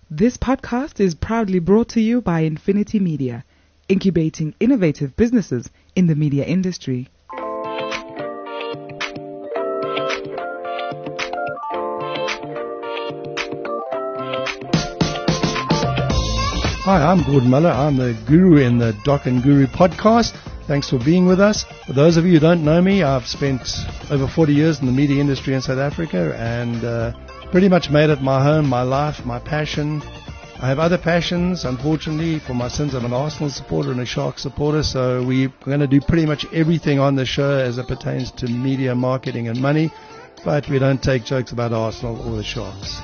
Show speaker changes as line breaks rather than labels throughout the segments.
This podcast is proudly brought to you by Infinity Media, incubating innovative businesses in the media industry.
Hi, I'm Gordon Muller. I'm the guru in the Doc and Guru podcast. Thanks for being with us. For those of you who don't know me, I've spent over 40 years in the media industry in South Africa and pretty much made it my home, my life, my passion. I have other passions. Unfortunately, for my sins, I'm an Arsenal supporter and a Sharks supporter, so we're going to do pretty much everything on the show as it pertains to media, marketing and money, but we don't take jokes about Arsenal or the Sharks.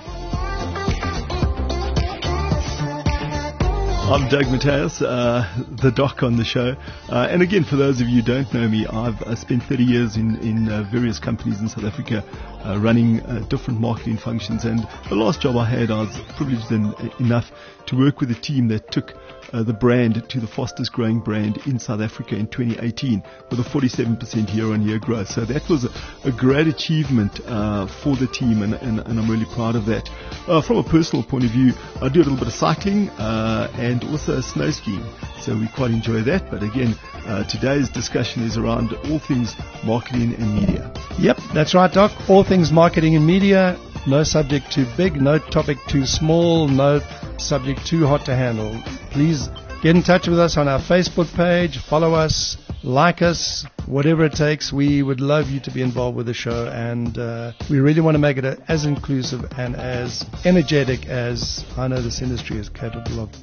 I'm Doug Mateus, the doc on the show. And again, for those of you who don't know me, I've spent 30 years in various companies in South Africa running different marketing functions. And the last job I had, I was privileged enough to work with a team that took the brand to the fastest growing brand in South Africa in 2018 with a 47% year-on-year growth. So that was a great achievement for the team, and I'm really proud of that. From a personal point of view, I do a little bit of cycling and also snow skiing, so we quite enjoy that. But again, today's discussion is around all things marketing and media.
Yep, that's right, Doc. All things marketing and media. No subject too big, no topic too small, no subject too hot to handle. Please get in touch with us on our Facebook page, follow us, like us, whatever it takes. We would love you to be involved with the show, and we really want to make it as inclusive and as energetic as I know this industry is capable of.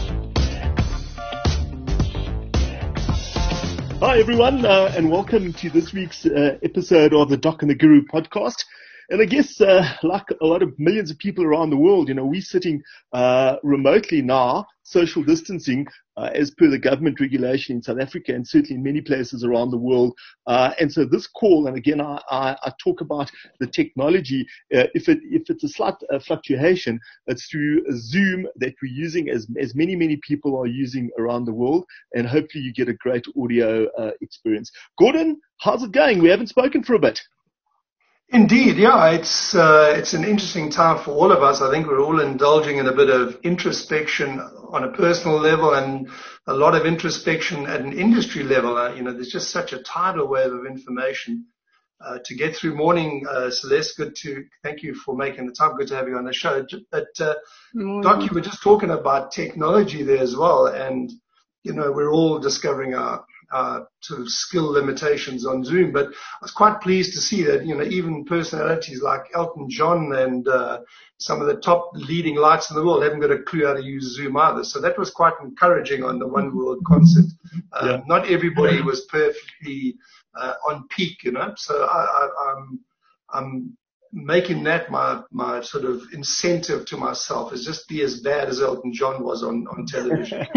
Hi everyone, and welcome to this week's episode of the Doc and the Guru podcast. And I guess, like a lot of millions of people around the world, we're sitting remotely now, social distancing, as per the government regulation in South Africa and certainly in many places around the world. And so this call, and again, I talk about the technology. If it's a slight fluctuation, it's through Zoom that we're using, as many people are using around the world. And hopefully you get a great audio experience. Gordon, how's it going? We haven't spoken for a bit.
Indeed, yeah, it's an interesting time for all of us. I think we're all indulging in a bit of introspection on a personal level and a lot of introspection at an industry level. There's just such a tidal wave of information to get through. Morning, Celeste, thank you for making the time. Good to have you on the show. But Doc, you were just talking about technology there as well, and we're all discovering our sort of skill limitations on Zoom, but I was quite pleased to see that, even personalities like Elton John and some of the top leading lights in the world haven't got a clue how to use Zoom either. So that was quite encouraging on the One World concert. Not everybody was perfectly on peak, so I'm making that my sort of incentive to myself, is just be as bad as Elton John was on television.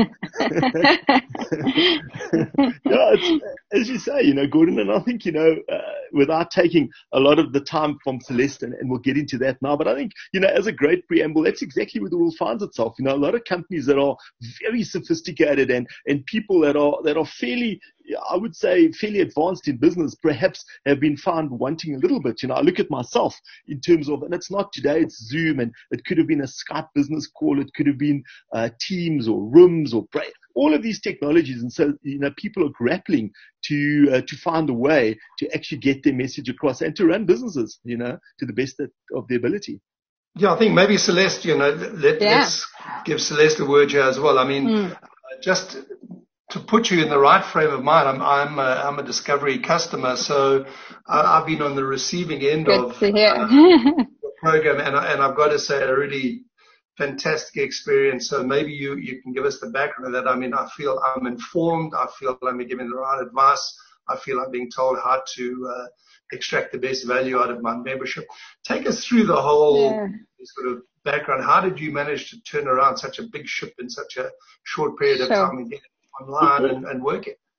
It's, as you say, Gordon, and I think, without taking a lot of the time from Celeste, and we'll get into that now, but I think, as a great preamble, that's exactly where the world finds itself. A lot of companies that are very sophisticated and people that are fairly, I would say, fairly advanced in business, perhaps have been found wanting a little bit. I look at myself in terms of, and it's not today, it's Zoom, and it could have been a Skype business call, it could have been Teams or Rooms or Braille, all of these technologies. And so, people are grappling to find a way to actually get their message across and to run businesses, to the best of their ability.
Yeah, I think maybe Celeste, let's give Celeste a word here as well. I mean, just to put you in the right frame of mind, I'm a Discovery customer, so I've been on the receiving end of the program, and I've got to say, a really fantastic experience. So maybe you can give us the background of that. I mean, I feel I'm informed. I feel I'm being given the right advice. I feel I'm being told how to extract the best value out of my membership. Take us through the whole sort of background. How did you manage to turn around such a big ship in such a short period of time and get it online and work it?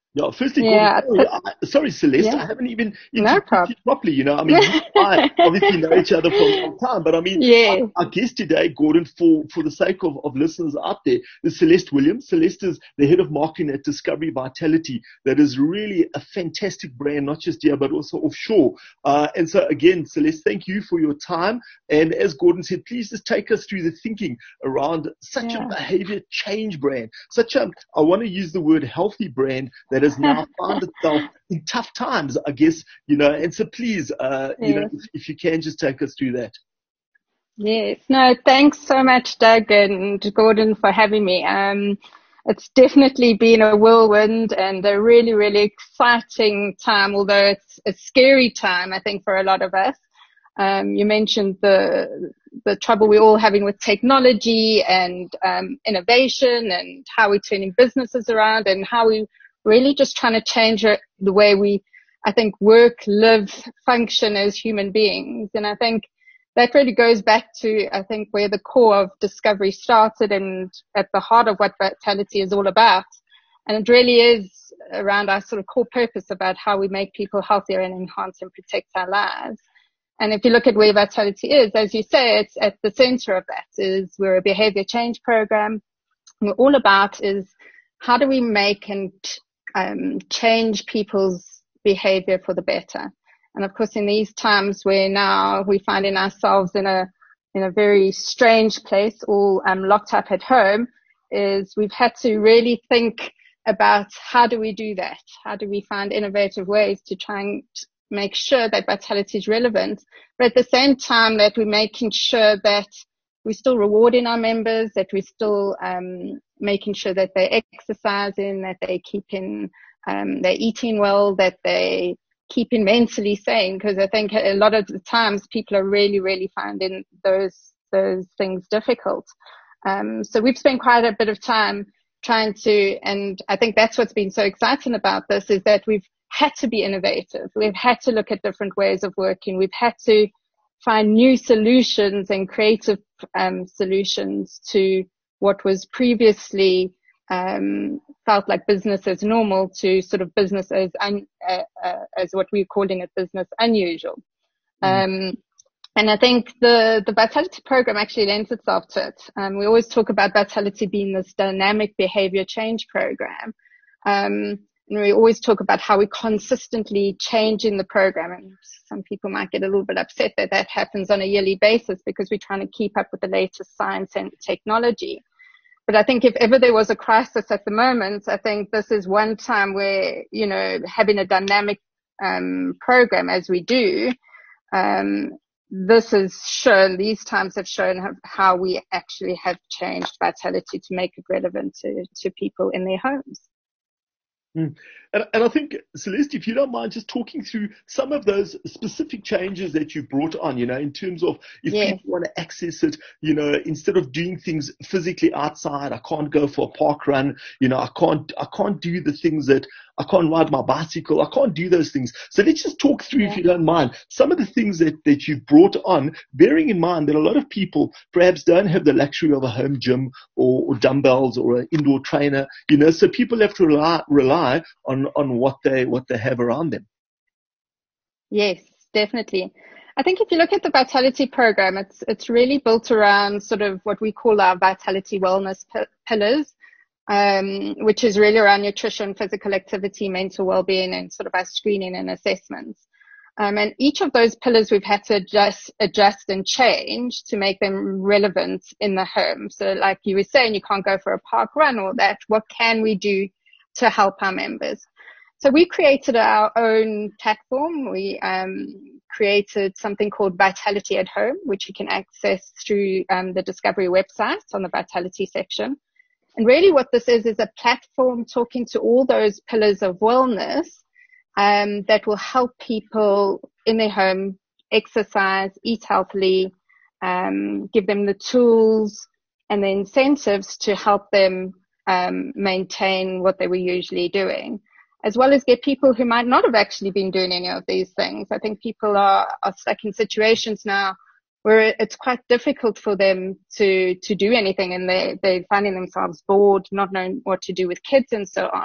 Yeah, firstly, Gordon,
Yeah.
sorry, Celeste,
Yeah.
I haven't even
No
introduced you
problem.
properly. You know, I mean, you and I obviously know each other for a long time, but I mean,
Yeah.
our guest today, Gordon, for the sake of listeners out there, is Celeste Williams. Celeste is the head of marketing at Discovery Vitality. That is really a fantastic brand, not just here, but also offshore. And so again, Celeste, thank you for your time. And as Gordon said, please just take us through the thinking around such a
Yeah.
behavior change brand, I want to use the word healthy brand that has now found itself in tough times, I guess, you know, and so please, you know,
Yes.
if you can just take us through that.
Yes. No, thanks so much, Doug and Gordon, for having me. It's definitely been a whirlwind and a really, really exciting time, although it's a scary time, I think, for a lot of us. You mentioned the trouble we're all having with technology and innovation and how we're turning businesses around and how we really just trying to change the way we, I think, work, live, function as human beings. And I think that really goes back to, I think, where the core of Discovery started and at the heart of what Vitality is all about. And it really is around our sort of core purpose about how we make people healthier and enhance and protect our lives. And if you look at where Vitality is, as you say, it's at the center of that. Is we're a behavior change program. And we're all about is how do we make and change people's behavior for the better. And of course, in these times where now we're finding ourselves in a very strange place, all locked up at home, is we've had to really think about how do we do that? How do we find innovative ways to try and make sure that Vitality is relevant, but at the same time that we're making sure that we're still rewarding our members, that we're still making sure that they're exercising, that they're keeping, they're eating well, that they keeping mentally sane, because I think a lot of the times people are really, really finding those things difficult. So we've spent quite a bit of time trying to, and I think that's what's been so exciting about this, is that we've had to be innovative. We've had to look at different ways of working. We've had to find new solutions and creative solutions to what was previously felt like business as normal to sort of business as what we're calling it, business unusual. And I think the Vitality program actually lends itself to it. We always talk about Vitality being this dynamic behavior change program. And we always talk about how we're consistently changing the program. And some people might get a little bit upset that that happens on a yearly basis because we're trying to keep up with the latest science and technology. But I think if ever there was a crisis at the moment, I think this is one time where, you know, having a dynamic program as we do, this has shown, these times have shown how we actually have changed Vitality to make it relevant to people in their homes.
And I think, Celeste, if you don't mind just talking through some of those specific changes that you brought on, you know, in terms of if people want to access it, you know, instead of doing things physically outside, I can't go for a park run, you know, I can't do the things that I can't ride my bicycle. I can't do those things. So let's just talk through, if you don't mind, some of the things that you've brought on, bearing in mind that a lot of people perhaps don't have the luxury of a home gym or dumbbells or an indoor trainer, you know, so people have to rely on what they have around them.
Yes, definitely. I think if you look at the Vitality program, it's really built around sort of what we call our Vitality wellness pillars, which is really around nutrition, physical activity, mental well-being, and sort of our screening and assessments. And each of those pillars we've had to adjust and change to make them relevant in the home. So like you were saying, you can't go for a park run or that. What can we do to help our members? So we created our own platform. We created something called Vitality at Home, which you can access through the Discovery website on the Vitality section. And really what this is a platform talking to all those pillars of wellness that will help people in their home exercise, eat healthily, give them the tools and the incentives to help them maintain what they were usually doing, as well as get people who might not have actually been doing any of these things. I think people are stuck in situations now where it's quite difficult for them to do anything, and they're finding themselves bored, not knowing what to do with kids and so on.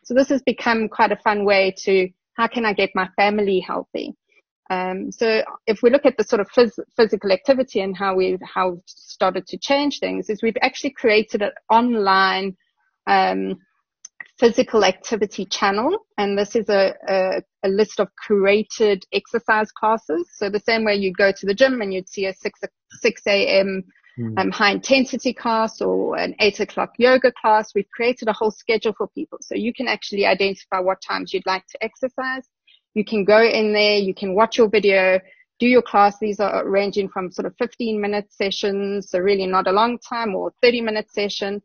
So this has become quite a fun way to, how can I get my family healthy? So if we look at the sort of physical activity and how we've started to change things, is we've actually created an online physical activity channel, and this is a list of curated exercise classes. So the same way you'd go to the gym and you'd see a 6 a.m. High intensity class or an 8 o'clock yoga class, we've created a whole schedule for people. So you can actually identify what times you'd like to exercise. You can go in there, you can watch your video, do your class. These are ranging from sort of 15-minute sessions, so really not a long time, or 30-minute session.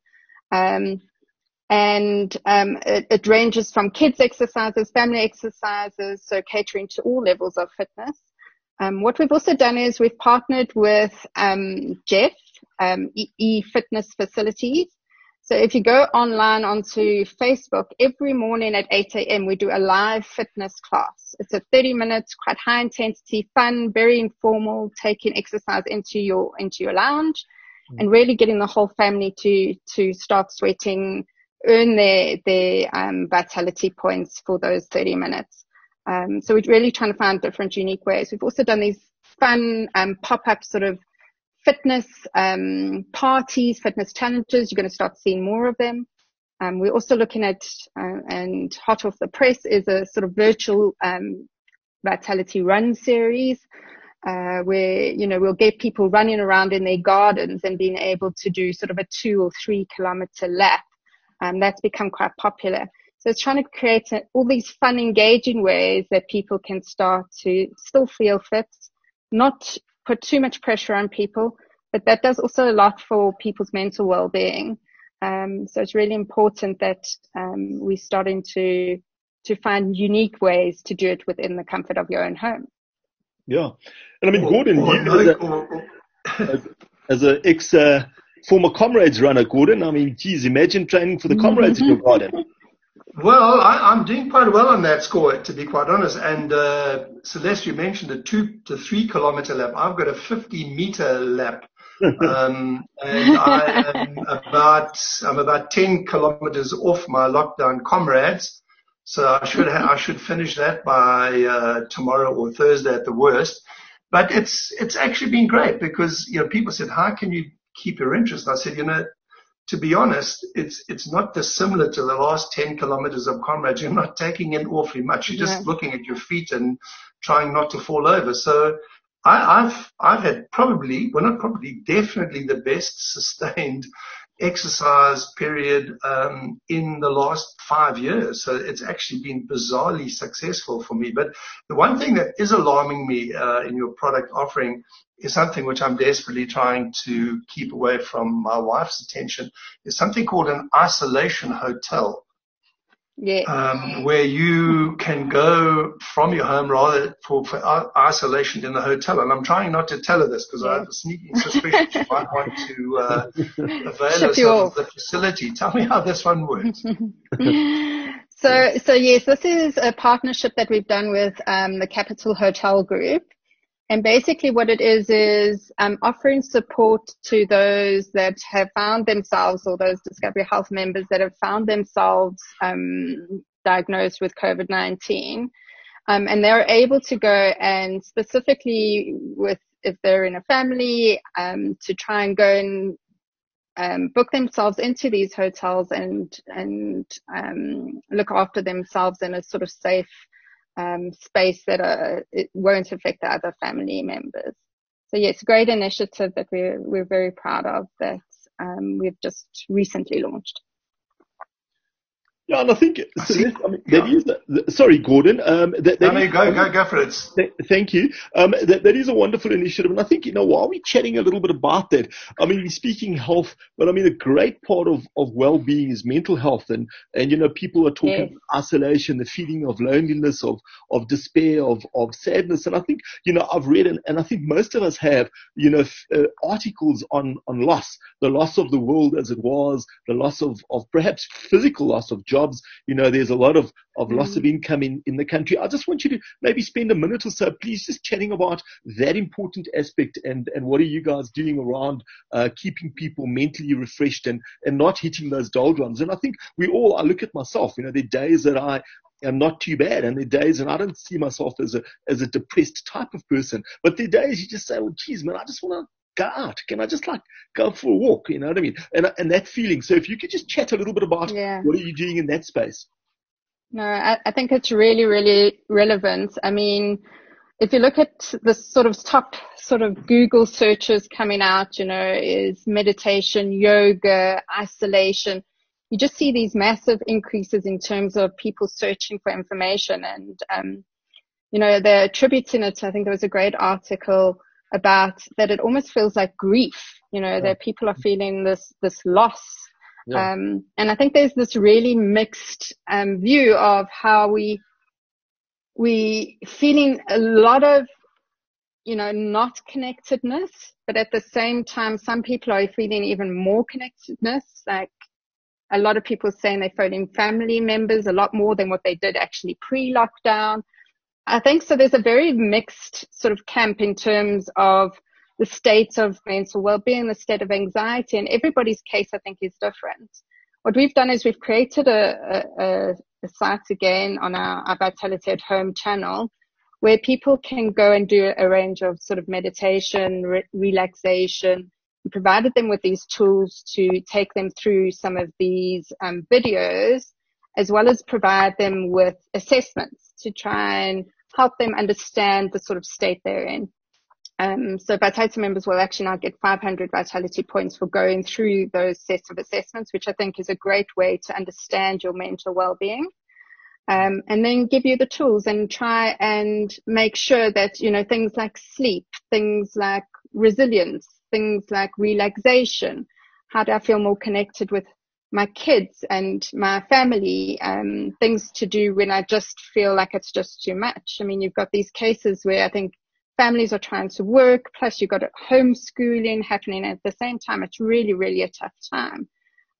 It ranges from kids exercises, family exercises, so catering to all levels of fitness. What we've also done is we've partnered with Jeff, E-Fitness Facilities. So if you go online onto Facebook, every morning at 8 a.m. we do a live fitness class. It's a 30 minutes, quite high intensity, fun, very informal, taking exercise into your lounge and really getting the whole family to start sweating, earn their vitality points for those 30 minutes. So we're really trying to find different unique ways. We've also done these fun pop-up sort of fitness parties, fitness challenges. You're going to start seeing more of them. We're also looking at, and hot off the press is a sort of virtual vitality run series, where, we'll get people running around in their gardens and being able to do sort of a 2 or 3 kilometer lap. That's become quite popular. So it's trying to create all these fun, engaging ways that people can start to still feel fit, not put too much pressure on people, but that does also a lot for people's mental well-being. So it's really important that we're starting to find unique ways to do it within the comfort of your own home.
Yeah. And I mean, Gordon, as an ex former Comrades runner, Gordon, I mean, geez, imagine training for the Comrades in your garden.
Well, I'm doing quite well on that score, to be quite honest. And Celeste, you mentioned a 2 to 3 kilometer lap. I've got a 50-meter lap, and I'm about 10 kilometers off my lockdown Comrades. So I should finish that by tomorrow or Thursday at the worst. But it's actually been great because people said, how can you keep your interest? I said, to be honest, it's not dissimilar to the last 10 kilometers of Comrades. You're not taking in awfully much. You're just looking at your feet and trying not to fall over. So I've had definitely the best sustained exercise period in the last 5 years. So it's actually been bizarrely successful for me. But the one thing that is alarming me in your product offering is something which I'm desperately trying to keep away from my wife's attention, is something called an isolation hotel. Yeah. Where you can go from your home rather for isolation in the hotel. And I'm trying not to tell her this because I have a sneaking suspicion she might want to avail herself of the facility. Tell me how this one works.
So yes, this is a partnership that we've done with the Capital Hotel Group. And basically what it is offering support to those that have found themselves, or those Discovery Health members that have found themselves diagnosed with COVID-19. And they're able to go and specifically if they're in a family, to try and go and book themselves into these hotels and look after themselves in a sort of safe space that it won't affect the other family members. So yes, great initiative that we're very proud of that we've just recently launched.
Yeah, and I think sorry, Gordon.
Go for it.
Thank you. That is a wonderful initiative, and I think while we're chatting a little bit about that, I mean, we're speaking health, but I mean, a great part of well-being is mental health, and people are talking about isolation, the feeling of loneliness, of despair, of sadness, and I think I've read and I think most of us have articles on loss, the loss of the world as it was, the loss of perhaps physical loss of job. jobs. There's a lot of loss of income in the country. I just want you to maybe spend a minute or so, please, just chatting about that important aspect and what are you guys doing around keeping people mentally refreshed and not hitting those doldrums. And I think I look at myself, there are days that I am not too bad, and there are days, and I don't see myself as a depressed type of person, but there are days you just say, well, geez, man, I just want to go out. Can I just go for a walk? You know what I mean? And that feeling. So if you could just chat a little bit about what are you doing in that space?
No, I think it's really, really relevant. I mean, if you look at the sort of top sort of Google searches coming out, is meditation, yoga, isolation. You just see these massive increases in terms of people searching for information. And, they're attributing it. I think there was a great article about that it almost feels like grief, that people are feeling this loss. Yeah. And I think there's this really mixed view of how we feeling a lot of, not connectedness, but at the same time, some people are feeling even more connectedness. Like a lot of people saying they're phoning family members a lot more than what they did actually pre-lockdown. I think so. There's a very mixed sort of camp in terms of the state of mental well-being, the state of anxiety, and everybody's case, I think, is different. What we've done is we've created a site again on our Vitality at Home channel where people can go and do a range of sort of meditation, relaxation. We provided them with these tools to take them through some of these videos, as well as provide them with assessments to try and help them understand the sort of state they're in. So Vitality members will actually now get 500 Vitality points for going through those sets of assessments, which I think is a great way to understand your mental well-being. And then give you the tools and try and make sure that, things like sleep, things like resilience, things like relaxation. How do I feel more connected with my kids and my family, things to do when I just feel like it's just too much. I mean, you've got these cases where I think families are trying to work, plus you've got homeschooling happening at the same time. It's really, really a tough time.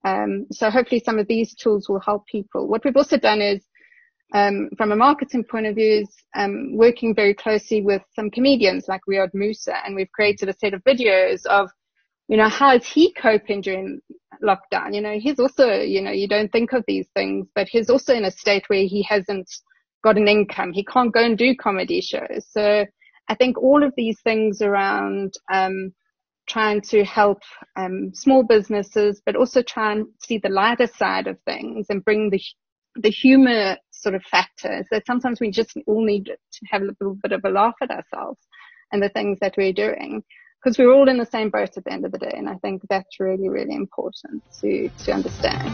So hopefully some of these tools will help people. What we've also done is, from a marketing point of view, is working very closely with some comedians like Riyad Musa, and we've created a set of videos of how is he coping during lockdown? He's also, you don't think of these things, but he's also in a state where he hasn't got an income. He can't go and do comedy shows. So I think all of these things around trying to help small businesses, but also try and see the lighter side of things and bring the humor sort of factors that sometimes we just all need to have a little bit of a laugh at ourselves and the things that we're doing. Because we're all in the same boat at the end of the day. And I think that's really, really important to understand.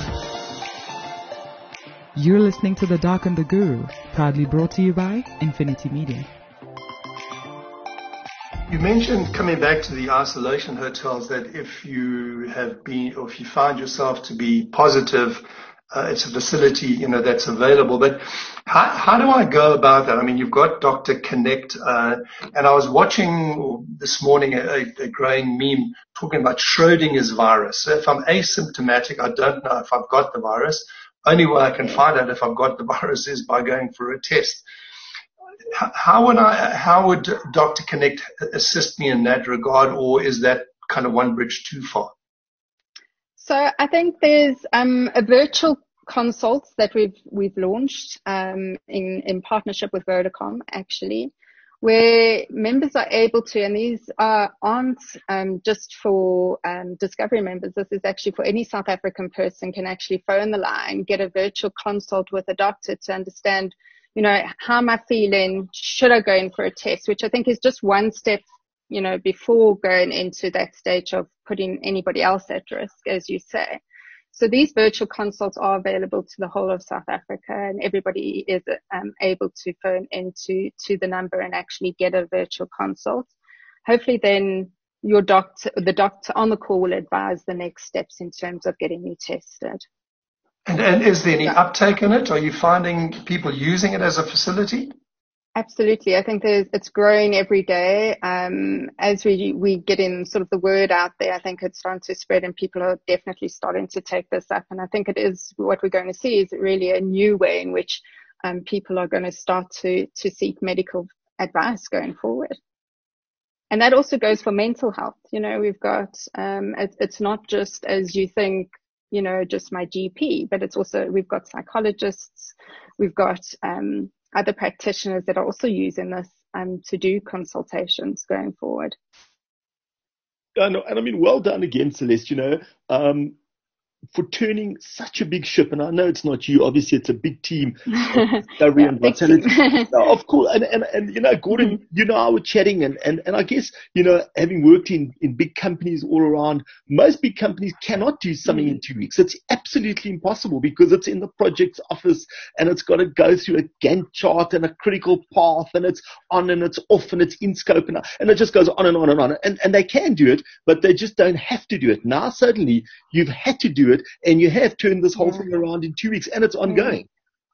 You're listening to The Doc and the Guru, proudly brought to you by Infinity Media.
You mentioned, coming back to the isolation hotels, that if you have been, or if you find yourself to be positive, it's a facility, that's available. But how do I go about that? I mean, you've got Dr. Connect, and I was watching this morning a growing meme talking about Schrodinger's virus. So if I'm asymptomatic, I don't know if I've got the virus. Only way I can find out if I've got the virus is by going for a test. How would Dr. Connect assist me in that regard, or is that kind of one bridge too far?
So I think there's a virtual consult that we've launched in partnership with Vodacom, actually, where members are able to, and these aren't just for Discovery members. This is actually for any South African person can actually phone the line, get a virtual consult with a doctor to understand, how am I feeling? Should I go in for a test? Which I think is just one step before going into that stage of putting anybody else at risk, as you say. So these virtual consults are available to the whole of South Africa, and everybody is able to phone into the number and actually get a virtual consult. Hopefully then the doctor on the call will advise the next steps in terms of getting you tested.
And is there any uptake in it? Are you finding people using it as a facility?
Absolutely. I think it's growing every day. As we get in sort of the word out there, I think it's starting to spread and people are definitely starting to take this up. And I think it is what we're going to see is really a new way in which people are going to start to seek medical advice going forward. And that also goes for mental health. You know, we've got, it's not just as you think, you know, just my GP, but it's also, we've got psychologists, we've got, other practitioners that are also using this, to do consultations going forward.
And I mean, well done again, Celeste, you know, for turning such a big ship. And I know it's not you, obviously it's a big team of discovery and vitality. Of course. And, you know, Gordon, you know, I was chatting and I guess, you know, having worked in big companies all around, most big companies cannot do something in 2 weeks. It's absolutely impossible because it's in the project's office and it's got to go through a Gantt chart and a critical path and it's on and it's off and it's in scope and it just goes on and on and on. And they can do it, but they just don't have to do it. Now, suddenly you've had to do it and you have turned this whole thing around in 2 weeks and it's ongoing.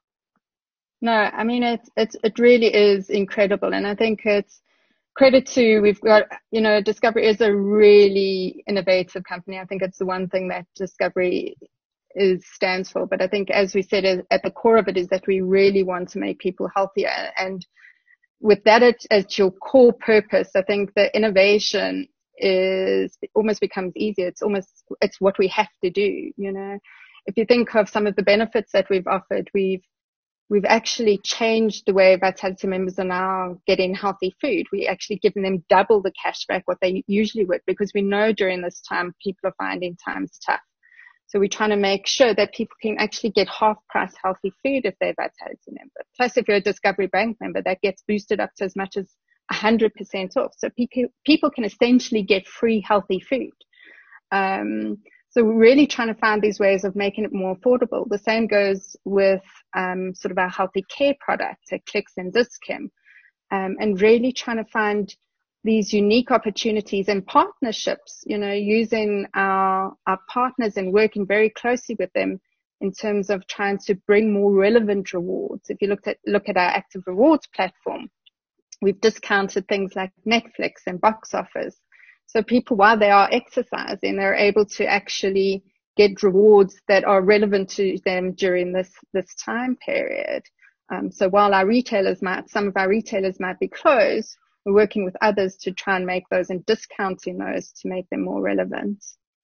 No, I mean, it really is incredible. And I think it's credit to, we've got, you know, Discovery is a really innovative company. I think it's the one thing that Discovery stands for. But I think, as we said, at the core of it is that we really want to make people healthier. And with that as your core purpose, I think the innovation it almost becomes easier. It's what we have to do, you know. If you think of some of the benefits that we've offered, we've actually changed the way Vitality members are now getting healthy food. We actually given them double the cash back what they usually would, because we know during this time people are finding times tough. So we're trying to make sure that people can actually get half price healthy food if they're a Vitality member. Plus, if you're a Discovery Bank member, that gets boosted up to as much as 100% off. So people can essentially get free healthy food. So we're really trying to find these ways of making it more affordable. The same goes with sort of our healthy care products at Clicks and Dis-Chem, and really trying to find these unique opportunities and partnerships, you know, using our partners and working very closely with them in terms of trying to bring more relevant rewards. If you look at our Active Rewards platform, we've discounted things like Netflix and box offers. So people, while they are exercising, they're able to actually get rewards that are relevant to them during this time period. So while some of our retailers might be closed, we're working with others to try and make those and discounting those to make them more relevant.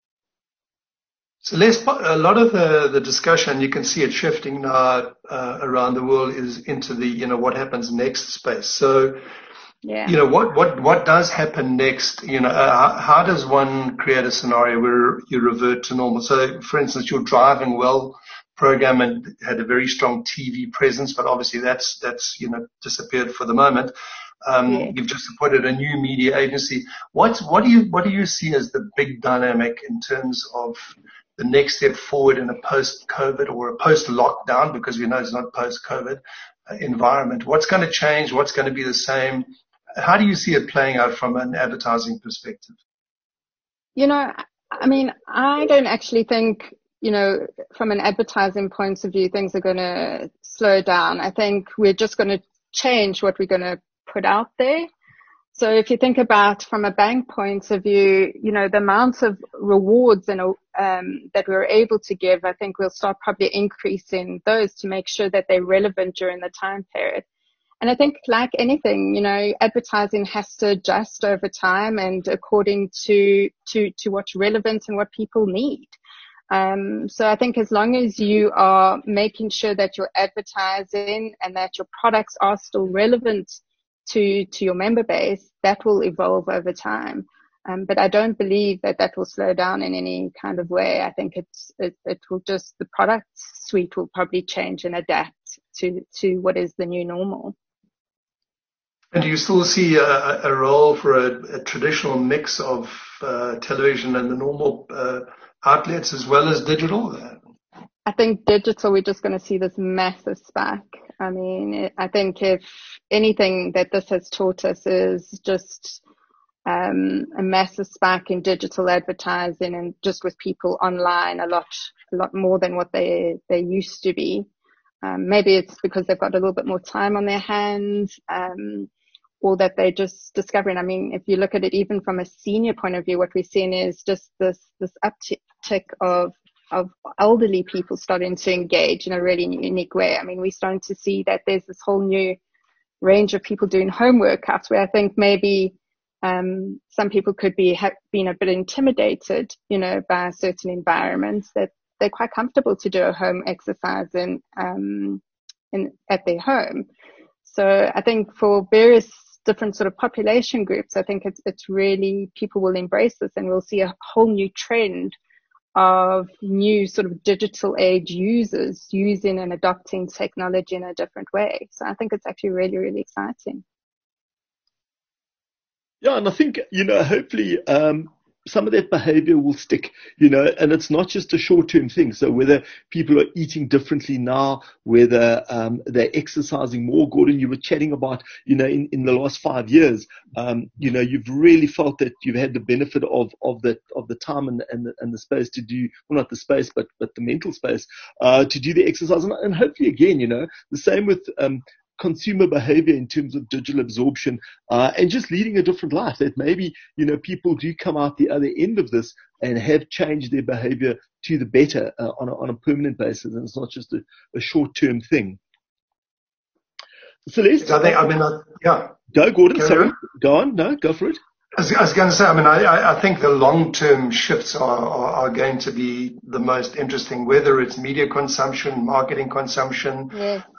So a lot of the discussion, you can see it shifting now around the world, is into the, you know, what happens next space. So, you know, what does happen next? You know, how does one create a scenario where you revert to normal? So, for instance, your Driving Well program had a very strong TV presence, but obviously that's you know, disappeared for the moment. You've just appointed a new media agency. What do you see as the big dynamic in terms of the next step forward in a post-COVID or a post-lockdown, because we know it's not post-COVID environment? What's going to change? What's going to be the same? How do you see it playing out from an advertising perspective?
You know, I mean, I don't actually think, you know, from an advertising point of view, things are going to slow down. I think we're just going to change what we're going to put out there. So if you think about from a bank point of view, you know, the amount of rewards and that we're able to give, I think we'll start probably increasing those to make sure that they're relevant during the time period. And I think, like anything, you know, advertising has to adjust over time and according to what's relevant and what people need. So I think as long as you are making sure that you're advertising and that your products are still relevant to your member base, that will evolve over time. But I don't believe that will slow down in any kind of way. I think it will just, the product suite will probably change and adapt to what is the new normal.
And do you still see a role for a traditional mix of television and the normal outlets as well as digital?
I think digital, we're just going to see this massive spike. I mean, I think if anything that this has taught us is just a massive spike in digital advertising, and just with people online a lot more than what they used to be. Maybe it's because they've got a little bit more time on their hands, or that they're just discovering. I mean, if you look at it even from a senior point of view, what we're seeing is just this uptick of elderly people starting to engage in a really unique way. I mean, we're starting to see that there's this whole new range of people doing home workouts where I think maybe some people could be being a bit intimidated, by certain environments, that they're quite comfortable to do a home exercise at their home. So I think for various different sort of population groups, I think it's really, people will embrace this, and we'll see a whole new trend of new sort of digital age users using and adopting technology in a different way. So I think it's actually really, really exciting.
Yeah, and I think, hopefully some of that behavior will stick, and it's not just a short-term thing. So whether people are eating differently now, whether they're exercising more. Gordon, you were chatting about, in the last 5 years, you've really felt that you've had the benefit of the time and the space to do, well, not the space, but the mental space to do the exercise. And hopefully, again, the same with consumer behavior in terms of digital absorption, and just leading a different life, that maybe, people do come out the other end of this and have changed their behavior to the better on a permanent basis. And it's not just a short-term thing. Celeste?
Yeah.
Go, Gordon. Sorry. Go on. No, go for it.
I was going to say, I think the long-term shifts are going to be the most interesting, whether it's media consumption, marketing consumption,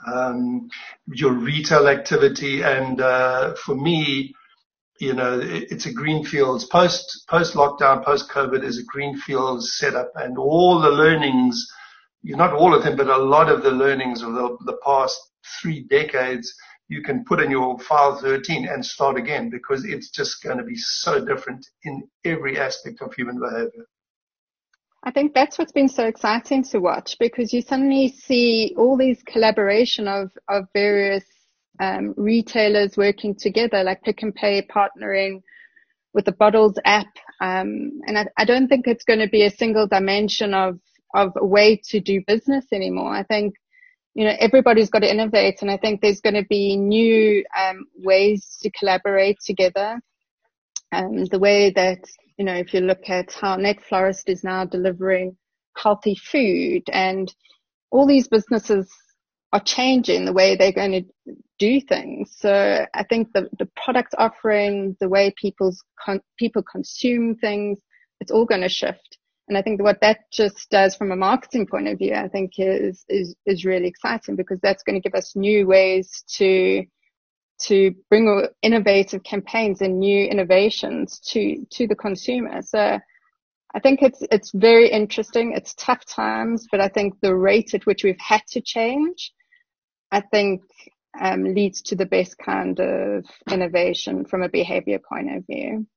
your retail activity. And for me, it's a greenfields, post-lockdown, post-COVID is a greenfields setup. And all the learnings, not all of them, but a lot of the learnings of the past 3 decades, you can put in your file 13 and start again, because it's just going to be so different in every aspect of human behavior.
I think that's what's been so exciting to watch, because you suddenly see all these collaboration of various retailers working together, like Pick n Pay partnering with the Bottles app. And I don't think it's going to be a single dimension of a way to do business anymore. I think everybody's got to innovate, and I think there's going to be new ways to collaborate together. The way that, if you look at how Net Florist is now delivering healthy food, and all these businesses are changing the way they're going to do things. So I think the product offering, the way people consume things, it's all going to shift. And I think what that just does from a marketing point of view, I think is really exciting, because that's going to give us new ways to bring innovative campaigns and new innovations to the consumer. So I think it's very interesting. It's tough times, but I think the rate at which we've had to change, I think, leads to the best kind of innovation from a behavior point of view.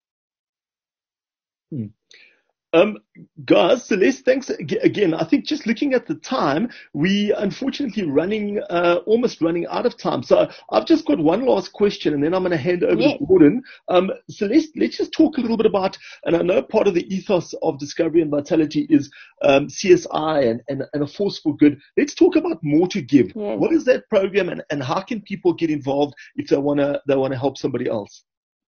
Guys, Celeste, thanks again. I think just looking at the time, we unfortunately almost running out of time. So I've just got one last question, and then I'm going to hand over to Gordon. Celeste, let's just talk a little bit about, and I know part of the ethos of Discovery and Vitality is CSI and a force for good. Let's talk about More to Give. Yes. What is that program, and how can people get involved if they want to help somebody else?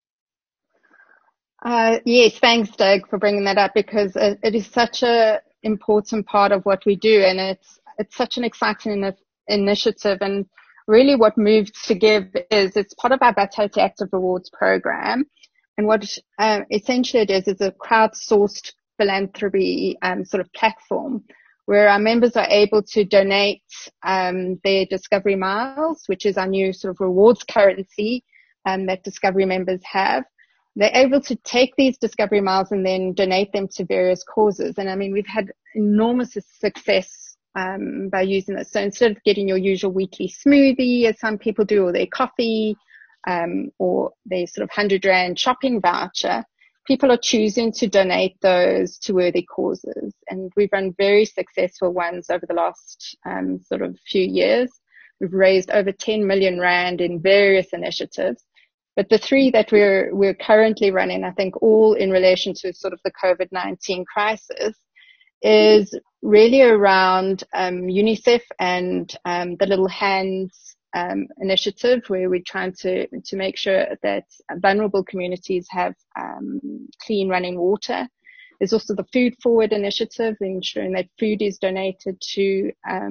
Yes, thanks, Doug, for bringing that up, because it is such a important part of what we do, and it's such an exciting initiative. And really, what Moves to Give is, it's part of our Vitality Active Rewards program, and what essentially it is a crowdsourced philanthropy sort of platform where our members are able to donate their Discovery Miles, which is our new sort of rewards currency that Discovery members have. They're able to take these Discovery Miles and then donate them to various causes. And I mean, we've had enormous success by using this. So instead of getting your usual weekly smoothie, as some people do, or their coffee, or their sort of 100 Rand shopping voucher, people are choosing to donate those to worthy causes. And we've run very successful ones over the last sort of few years. We've raised over 10 million Rand in various initiatives. But the 3 that we're currently running, I think all in relation to sort of the COVID-19 crisis, is really around UNICEF and the Little Hands initiative, where we're trying to make sure that vulnerable communities have clean running water. There's also the Food Forward initiative, ensuring that food is donated to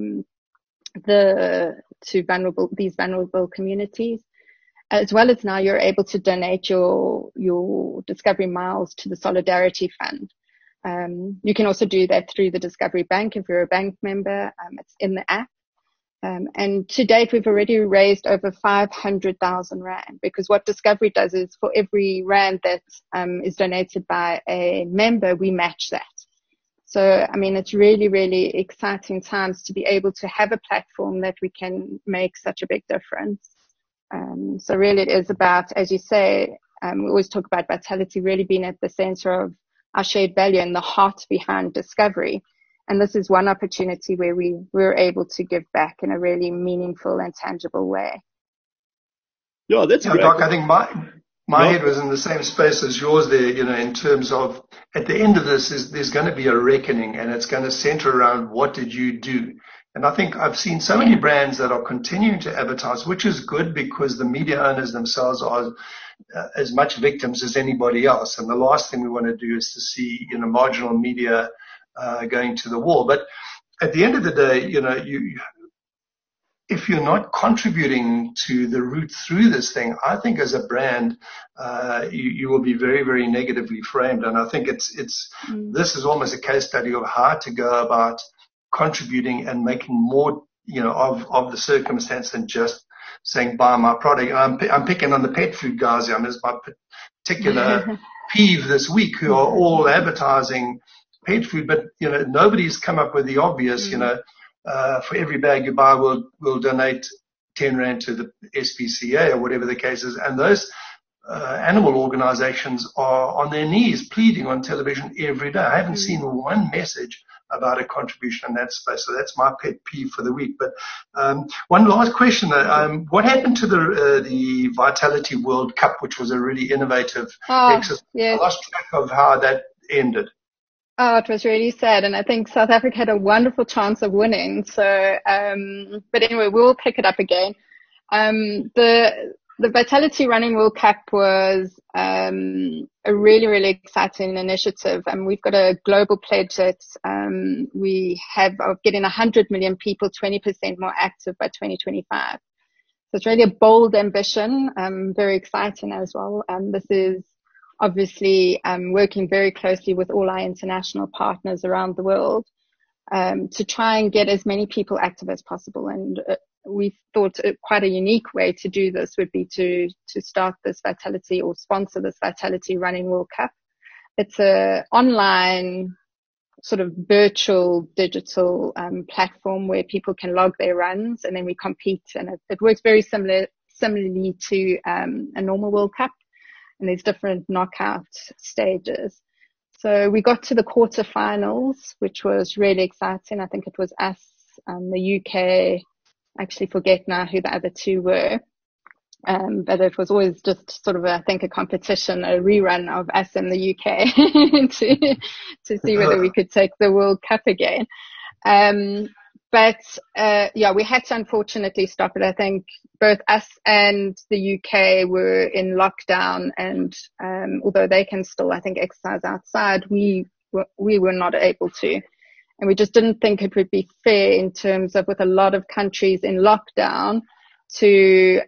these vulnerable communities, as well as now you're able to donate your Discovery Miles to the Solidarity Fund. You can also do that through the Discovery Bank if you're a bank member. It's in the app. And to date, we've already raised over 500,000 Rand, because what Discovery does is for every Rand that is donated by a member, we match that. So, I mean, it's really, really exciting times to be able to have a platform that we can make such a big difference. So really it is about, as you say, we always talk about Vitality really being at the center of our shared value and the heart behind Discovery. And this is one opportunity where we're able to give back in a really meaningful and tangible way.
Yeah, that's great.
Doc, I think my head was in the same space as yours there, in terms of at the end of this there's going to be a reckoning, and it's going to center around what did you do? And I think I've seen so many brands that are continuing to advertise, which is good because the media owners themselves are as much victims as anybody else. And the last thing we want to do is to see, marginal media going to the wall. But at the end of the day, if you're not contributing to the route through this thing, I think as a brand, you will be very, very negatively framed. And I think this is almost a case study of how to go about contributing and making more, of the circumstance than just saying, buy my product. And I'm picking on the pet food guys. It's my particular peeve this week, who are all advertising pet food, but, nobody's come up with the obvious, for every bag you buy, we'll donate 10 Rand to the SPCA or whatever the case is. And those animal organizations are on their knees pleading on television every day. I haven't seen one message about a contribution in that space. So that's my pet peeve for the week. But one last question. What happened to the Vitality World Cup, which was a really innovative exercise?
Yes.
I lost track of how that ended.
Oh, it was really sad. And I think South Africa had a wonderful chance of winning. So, but anyway, we'll pick it up again. The Vitality Running World Cup was a really, really exciting initiative. And we've got a global pledge that we have of getting 100 million people 20% more active by 2025. So it's really a bold ambition, very exciting as well. This is obviously working very closely with all our international partners around the world to try and get as many people active as possible. And we thought quite a unique way to do this would be to start this Vitality, or sponsor this Vitality Running World Cup. It's a online sort of virtual digital platform where people can log their runs, and then we compete, and it works very similarly to a normal World Cup. And there's different knockout stages. So we got to the quarterfinals, which was really exciting. I think it was us, the UK. I actually forget now who the other two were. But it was always just sort of, I think, a competition, a rerun of us in the UK to see whether we could take the World Cup again. But we had to unfortunately stop it. I think both us and the UK were in lockdown, and although they can still, I think, exercise outside, we were not able to. And we just didn't think it would be fair in terms of, with a lot of countries in lockdown, to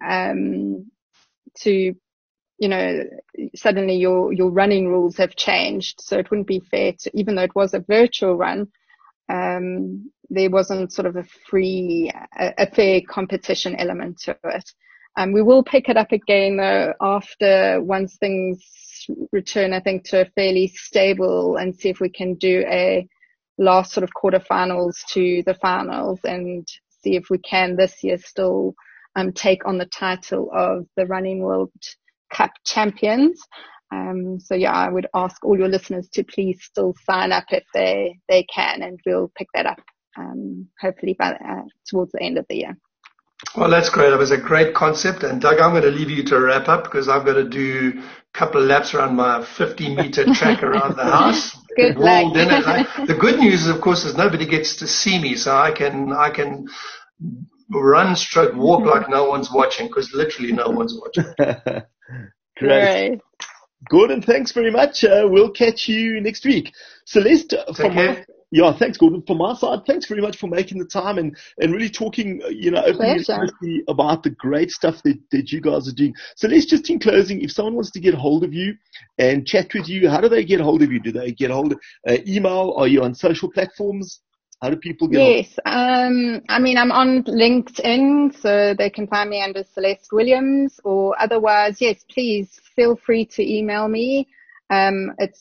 suddenly your running rules have changed. So it wouldn't be fair to, even though it was a virtual run, there wasn't sort of a fair competition element to it. We will pick it up again though once things return, I think, to a fairly stable, and see if we can do a last sort of quarterfinals to the finals, and see if we can this year still take on the title of the Running World Cup champions. I would ask all your listeners to please still sign up if they can, and we'll pick that up hopefully by towards the end of the year.
Well, that's great. It was a great concept. And Doug, I'm going to leave you to wrap up because I've got to do a couple of laps around my 50-meter track around the house.
Good luck.
The good news, of course, is nobody gets to see me, so I can run, stroke, walk like no one's watching, because literally no one's watching.
Great.
Right.
Gordon, thanks very much. We'll catch you next week. Celeste, thanks, Gordon. From my side, thanks very much for making the time and really talking, openly about the great stuff that you guys are doing. Celeste, just in closing, if someone wants to get hold of you and chat with you, how do they get hold of you? Do they get hold of email? Are you on social platforms? How do people get hold of you?
Yes. I'm on LinkedIn, so they can find me under Celeste Williams, or otherwise, yes, please feel free to email me. It's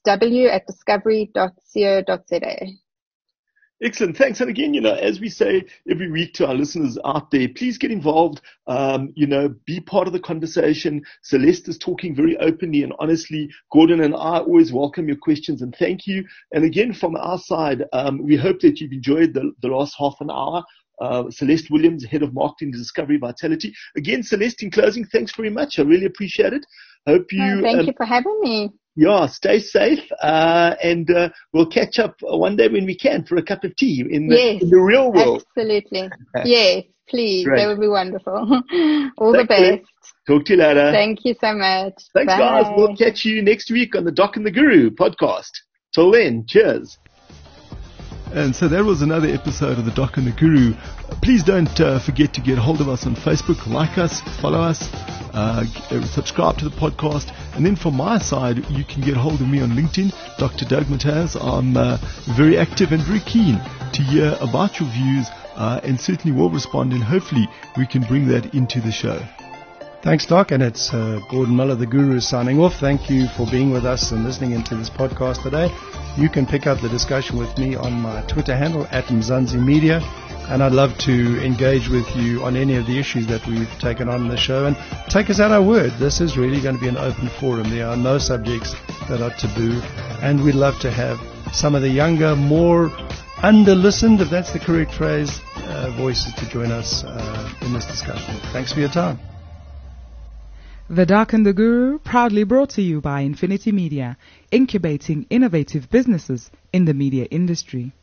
celestew@discovery.co.za.
Excellent. Thanks. And again, as we say every week to our listeners out there, please get involved, be part of the conversation. Celeste is talking very openly and honestly. Gordon and I always welcome your questions, and thank you. And again, from our side, we hope that you've enjoyed the last half an hour. Celeste Williams, Head of Marketing Discovery Vitality. Again, Celeste, in closing, thanks very much. I really appreciate it. Hope you.
Thank you for having me.
Yeah, stay safe, and we'll catch up one day when we can for a cup of tea in the real world.
Absolutely. Yes, please.
Great.
That would be wonderful. All the best.
Talk to you later.
Thank you so much.
Thanks,
Bye.
guys. We'll catch you next week on the Doc and the Guru podcast. Till then, cheers. And so that was another episode of the Doc and the Guru. Please don't forget to get hold of us on Facebook, like us, follow us, subscribe to the podcast. And then from my side, you can get hold of me on LinkedIn, Dr. Doug Mataz. I'm very active and very keen to hear about your views, and certainly will respond, and hopefully we can bring that into the show.
Thanks, Doc, and it's Gordon Miller, the Guru, signing off. Thank you for being with us and listening into this podcast today. You can pick up the discussion with me on my Twitter handle, @Mzansi and I'd love to engage with you on any of the issues that we've taken on in the show, and take us at our word. This is really going to be an open forum. There are no subjects that are taboo, and we'd love to have some of the younger, more under-listened, if that's the correct phrase, voices to join us in this discussion. Thanks for your time.
The Doc and the Guru, proudly brought to you by Infinity Media, incubating innovative businesses in the media industry.